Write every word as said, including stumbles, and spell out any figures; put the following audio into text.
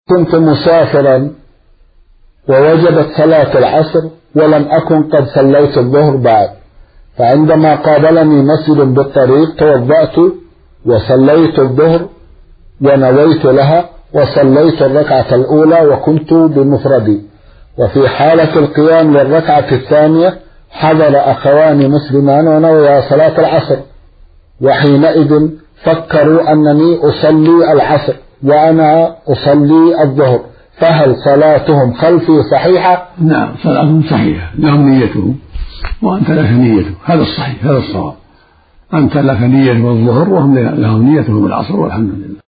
كنت مسافرا ووجبت صلاة العصر ولم أكن قد صليت الظهر بعد، فعندما قابلني مسجد بالطريق توضأت وصليت الظهر ونويت لها وصليت الركعة الأولى وكنت بمفردي، وفي حالة القيام للركعة الثانية حضر أخوان مسلمان ونويا صلاة العصر، وحينئذ فكروا أنني أصلي العصر وأنا أصلي الظهر، فهل صلاتهم خلفي صحيحة؟ نعم صلاتهم صحيحة، لهم نيتهم وأنت لك نيته، هذا الصحيح، هذا الصواب. أنت لك نية الظهر وهم لهم نيتهم العصر، والحمد لله.